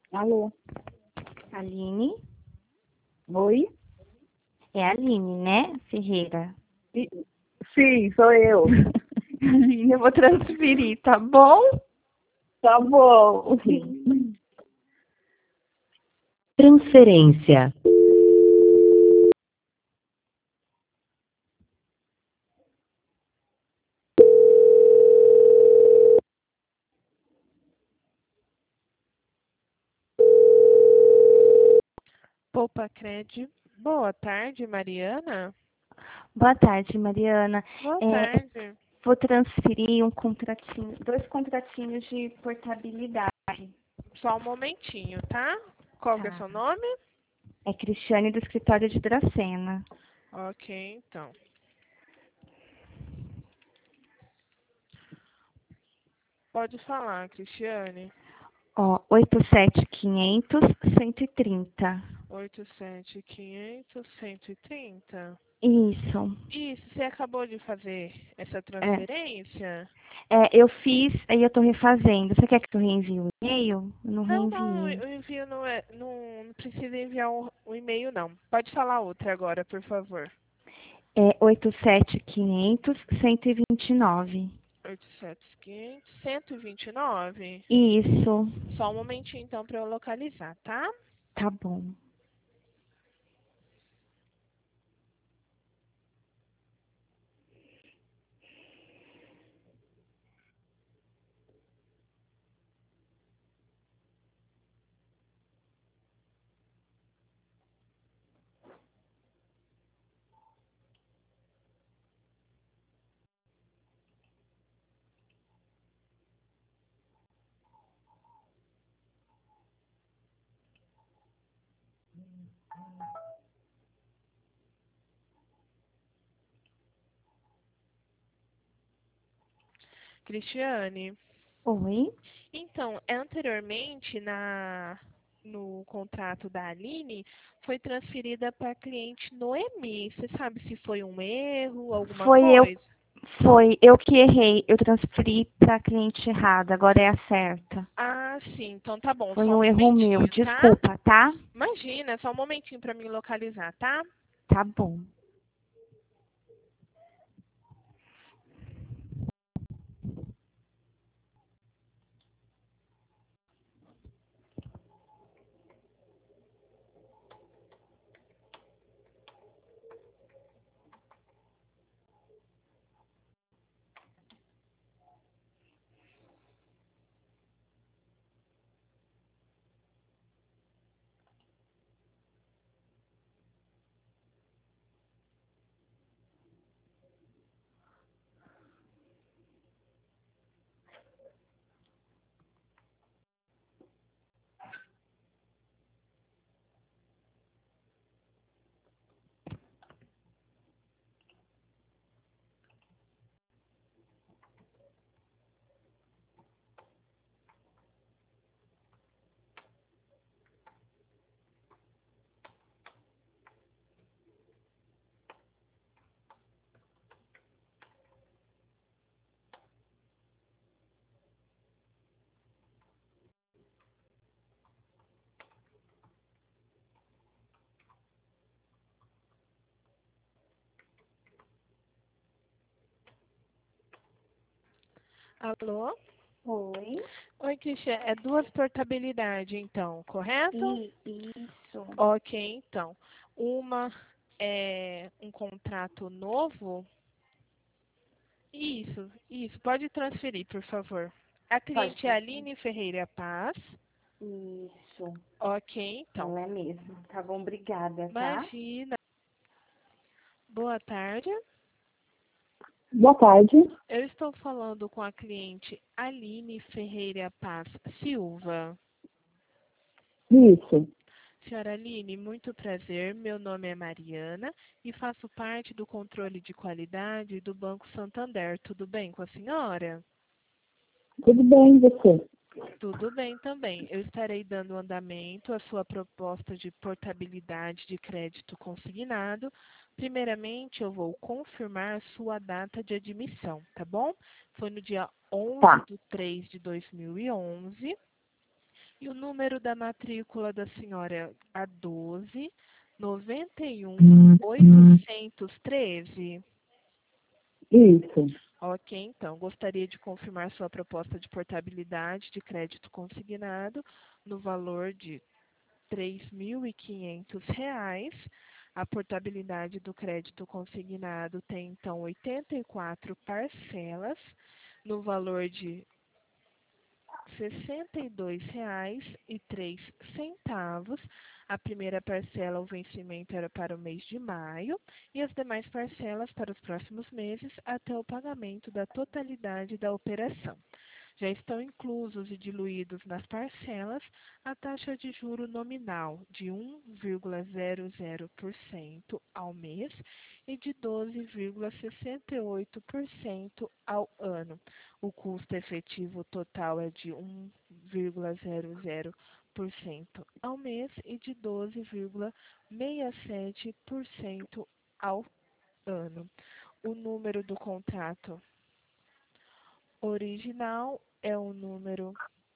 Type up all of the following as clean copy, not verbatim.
Alô? Aline? Oi? É a Aline, né, Ferreira? I- Sim, sou eu. Aline, eu vou transferir, tá bom? Tá bom. Transferência. Poupa Cred. Boa tarde, Mariana. Boa tarde, Mariana. Boa É, tarde. vou transferir um contratinho, 2 contratinhos de portabilidade. Só um momentinho, tá? Qual que é Tá. seu nome? É Cristiane do escritório de Dracena. Ok, então. Pode falar, Cristiane. Ó, 87.500.130. 87.500.130. Isso. Isso, você acabou de fazer essa É, transferência? eu fiz, aí eu tô refazendo. Você quer que eu reenvie o e-mail? Eu não Não, não, reenviei. o envio não precisa enviar o e-mail, não. Pode falar outra agora, por favor. É 87.500.129. 87.500.129. Isso. Só um momentinho, então, para eu localizar, tá? Tá bom. Cristiane, Oi? então, anteriormente, no contrato da Aline, foi transferida para cliente Noemi. Você sabe se foi um erro, alguma Foi eu, coisa? foi eu que errei. Eu transferi para cliente errada. Agora é a certa. Ah, sim. Então tá bom. Foi Só um um erro meu. momentinho, tá? Desculpa, tá? Imagina, só um momentinho para me localizar, tá? Tá bom. Alô? Oi? Oi, Cristiane. É duas portabilidades, então, correto? Isso. Ok, então. Uma é um contrato novo. Isso. Pode transferir, por favor. A Pode cliente é transferir. Aline Ferreira Paz. Isso. Ok, então. Ela é mesmo. Tá bom, obrigada, tá? Imagina. Boa tarde. Boa tarde. Eu estou falando com a cliente Aline Ferreira Paz Silva. Isso. Senhora Aline, muito prazer. Meu nome é Mariana e faço parte do controle de qualidade do Banco Santander. Tudo bem com a senhora? Tudo bem, e você? Tudo bem também. Eu estarei dando andamento à sua proposta de portabilidade de crédito consignado. Primeiramente, eu vou confirmar sua data de admissão, tá bom? Foi no dia 11 Tá. de 3 de 2011. E o número da matrícula da senhora é a 12.91.813. Isso. Ok, então, gostaria de confirmar sua proposta de portabilidade de crédito consignado no valor de R$ 3.500. A portabilidade do crédito consignado tem, então, 84 parcelas, no valor de R$ 62,03. A primeira parcela, o vencimento era para o mês de maio, e as demais parcelas para os próximos meses até o pagamento da totalidade da operação. Já estão inclusos e diluídos nas parcelas a taxa de juro nominal de 1,00% ao mês e de 12,68% ao ano. O custo efetivo total é de 1,00% ao mês e de 12,67% ao ano. O número do contrato original é o número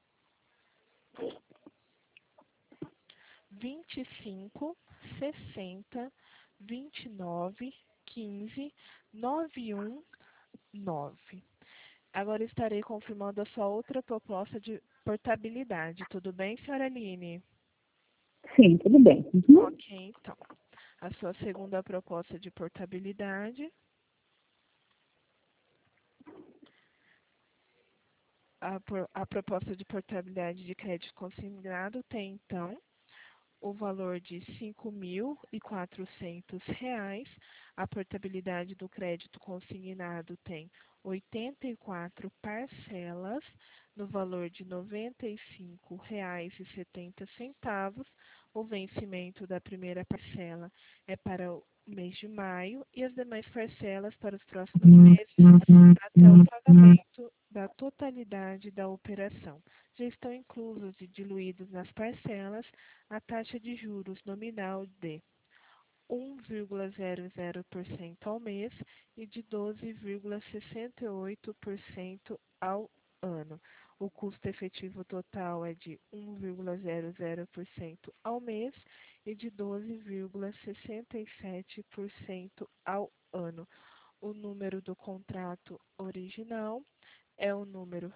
25, 60, 29, 15, 919. Agora estarei confirmando a sua outra proposta de portabilidade. Tudo bem, senhora Aline? Sim, tudo bem. Uhum. Ok, então. A sua segunda proposta de portabilidade. A proposta de portabilidade de crédito consignado tem, então, o valor de R$ 5.400. A portabilidade do crédito consignado tem 84 parcelas, no valor de R$ 95,70. O vencimento da primeira parcela é para o mês de maio e as demais parcelas para os próximos meses até o pagamento da totalidade da operação. Já estão inclusos e diluídos nas parcelas a taxa de juros nominal de 1,00% ao mês e de 12,68% ao ano. O custo efetivo total é de 1,00% ao mês e de 12,67% ao ano. O número do contrato original é o número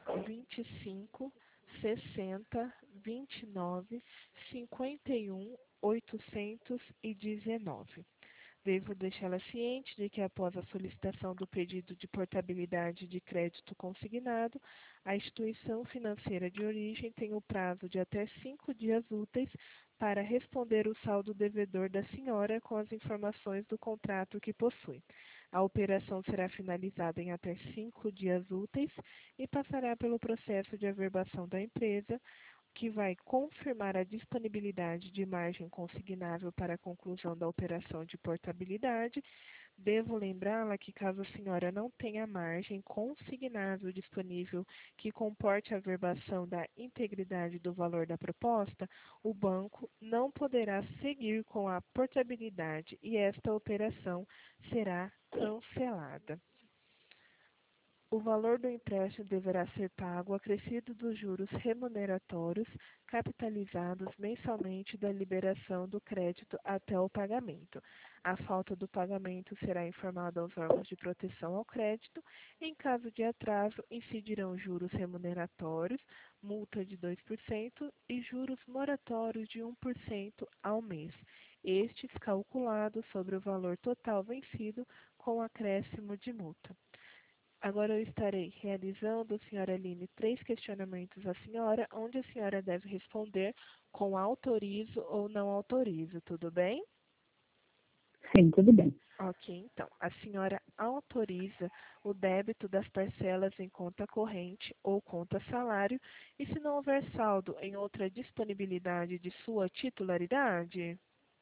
25, 60, 29, 51, 819. Devo deixá-la ciente de que após a solicitação do pedido de portabilidade de crédito consignado, a instituição financeira de origem tem o prazo de até 5 dias úteis para responder o saldo devedor da senhora com as informações do contrato que possui. A operação será finalizada em até 5 dias úteis e passará pelo processo de averbação da empresa, que vai confirmar a disponibilidade de margem consignável para a conclusão da operação de portabilidade. Devo lembrá-la que, caso a senhora não tenha margem consignável disponível que comporte a averbação da integridade do valor da proposta, o banco não poderá seguir com a portabilidade e esta operação será cancelada. O valor do empréstimo deverá ser pago acrescido dos juros remuneratórios capitalizados mensalmente da liberação do crédito até o pagamento. A falta do pagamento será informada aos órgãos de proteção ao crédito. Em caso de atraso, incidirão juros remuneratórios, multa de 2% e juros moratórios de 1% ao mês, estes calculados sobre o valor total vencido com acréscimo de multa. Agora eu estarei realizando, senhora Aline, 3 questionamentos à senhora, onde a senhora deve responder com autorizo ou não autorizo, tudo bem? Sim, tudo bem. Ok, então, a senhora autoriza o débito das parcelas em conta corrente ou conta salário e se não houver saldo em outra disponibilidade de sua titularidade?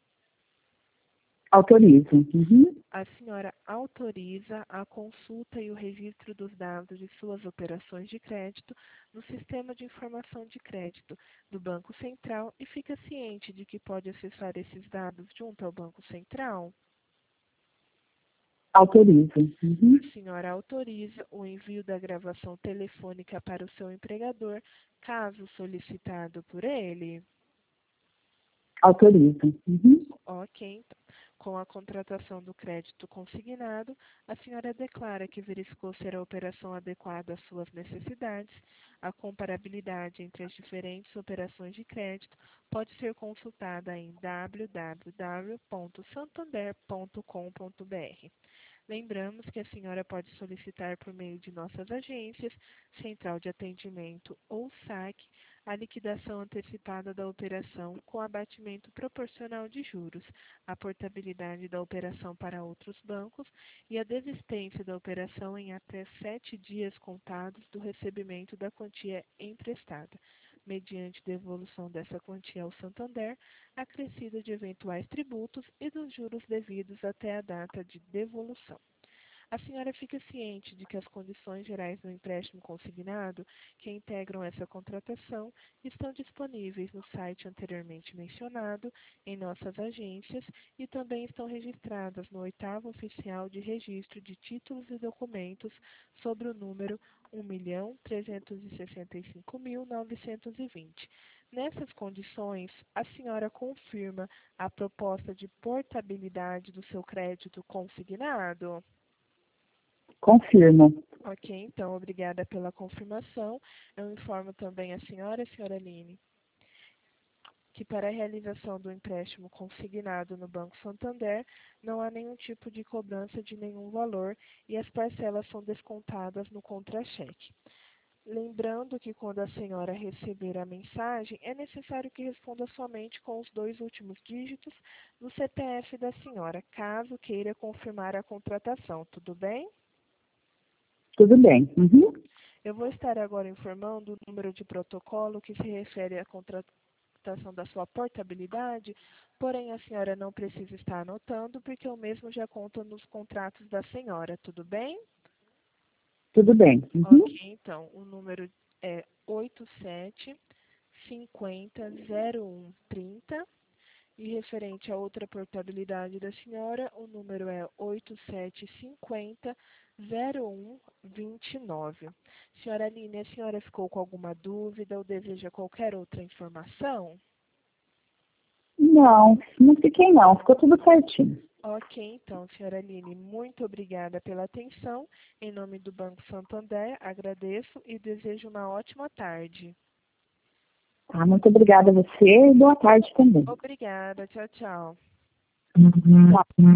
Autorizo. Uhum. A senhora autoriza a consulta e o registro dos dados de suas operações de crédito no Sistema de Informação de Crédito do Banco Central e fica ciente de que pode acessar esses dados junto ao Banco Central? Autorizo. Uhum. A senhora autoriza o envio da gravação telefônica para o seu empregador, caso solicitado por ele? Autorizo. Uhum. Ok, então. Com a contratação do crédito consignado, a senhora declara que verificou ser a operação adequada às suas necessidades. A comparabilidade entre as diferentes operações de crédito pode ser consultada em www.santander.com.br. Lembramos que a senhora pode solicitar por meio de nossas agências, Central de Atendimento ou SAC, a liquidação antecipada da operação com abatimento proporcional de juros, a portabilidade da operação para outros bancos e a desistência da operação em até 7 dias contados do recebimento da quantia emprestada, mediante devolução dessa quantia ao Santander, acrescida de eventuais tributos e dos juros devidos até a data de devolução. A senhora fica ciente de que as condições gerais do empréstimo consignado que integram essa contratação estão disponíveis no site anteriormente mencionado, em nossas agências, e também estão registradas no 8º Oficial de Registro de Títulos e Documentos sobre o número 1.365.920. Nessas condições, a senhora confirma a proposta de portabilidade do seu crédito consignado? Confirmo. Ok, então, obrigada pela confirmação. Eu informo também a senhora Aline, que para a realização do empréstimo consignado no Banco Santander, não há nenhum tipo de cobrança de nenhum valor e as parcelas são descontadas no contra-cheque. Lembrando que quando a senhora receber a mensagem, é necessário que responda somente com os 2 últimos dígitos do CPF da senhora, caso queira confirmar a contratação, tudo bem? Tudo bem. Uhum. Eu vou estar agora informando o número de protocolo que se refere à contratação da sua portabilidade, porém a senhora não precisa estar anotando, porque o mesmo já conta nos contratos da senhora, tudo bem? Tudo bem. Uhum. Ok, então, o número é 87 50 01 30. E referente a outra portabilidade da senhora, o número é 8750-0129. Senhora Aline, a senhora ficou com alguma dúvida ou deseja qualquer outra informação? Não fiquei não. Ficou tudo certinho. Ok, então, senhora Aline, muito obrigada pela atenção. Em nome do Banco Santander, agradeço e desejo uma ótima tarde. Tá, muito obrigada a você e boa tarde também. Obrigada, tchau, tchau. Tá.